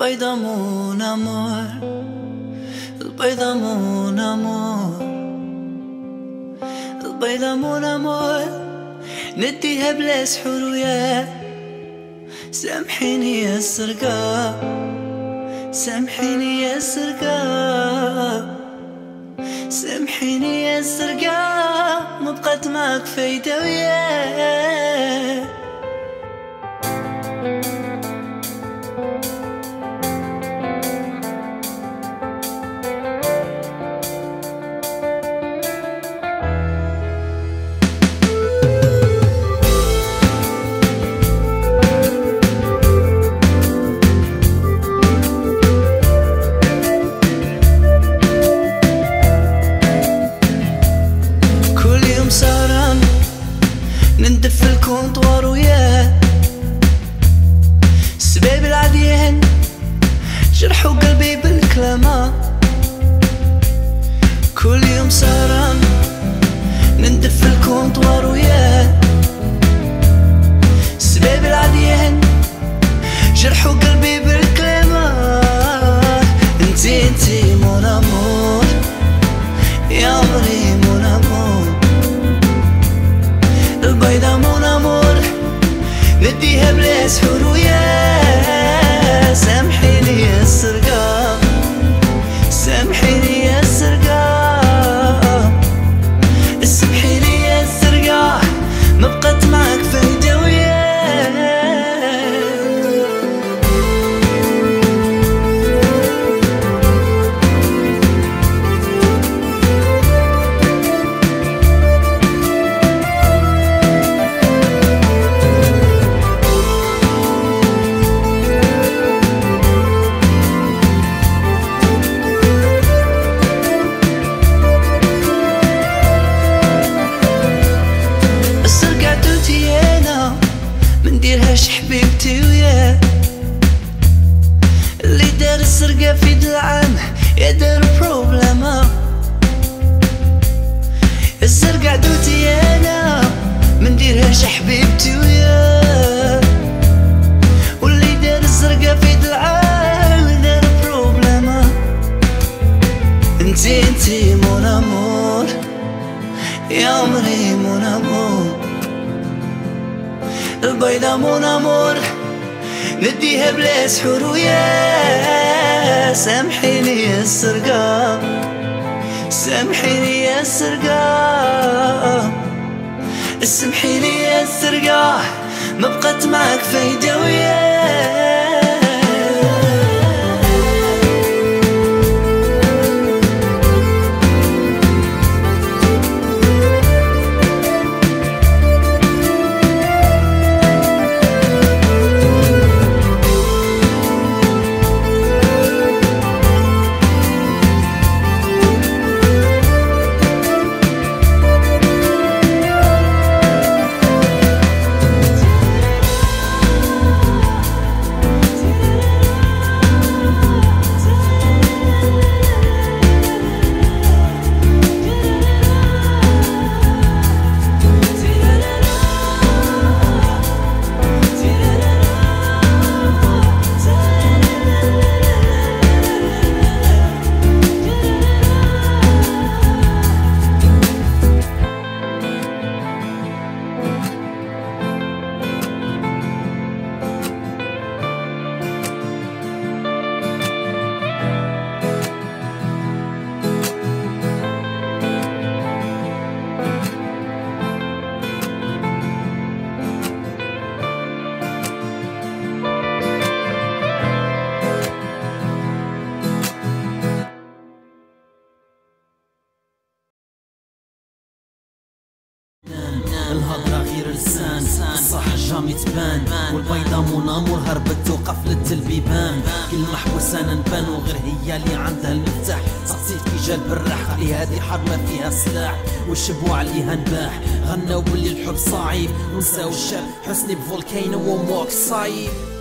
البيضة مون امور، البيضة مون امور، البيضة مون امور، نديها بلا سحور وياه. سامحيني يا السرقة، سامحيني يا السرقة، سامحيني يا السرقة، ما بقات معاك فايدة وياه. ندف الكونطوار وياه، السباب العاديين جرحوا قلبي بالكلامات. كل يوم سهران ندف الكونطوار وياه، السباب العاديين جرحوا قلبي بالكلامات. انتي مون امور، يا عمري مون امور، البيضة مون امور، نديها بلا سحور وياه. سامحيني يا السرقة، سامحيني يا السرقة، سامحيني يا السرقة، ما بقات معاك فايدة وياه. منديرهاش حبيبتي وياه، اللي دار السرقة في دلعام يا دار بروبلما. السرقة عدوتي انا، منديرهاش حبيبتي وياه، واللي دار السرقة في دلعام دار بروبلما. انتي مون امور، يا عمري مون امور، البيضة مون امور، نديها بلا سحور وياه. سامحيني يا السرقة، سامحيني يا السرقة، سامحيني يا السرقة، ما بقات معاك فايدة وياه. الهضرة غير لسان، الصح جامي تبان، والبيضة مون امور هربت وقفلت البيبان. كل محبوس انا نبان وغير هي اللي عندها المفتاح. سقسيت كي جا البراح، خلي هادي حرب ما فيها سلاح، والشبوع عليها نباح. غناو باللي الحب صعيب ونساو الشاب، حسني بفولكينو وموك صايب.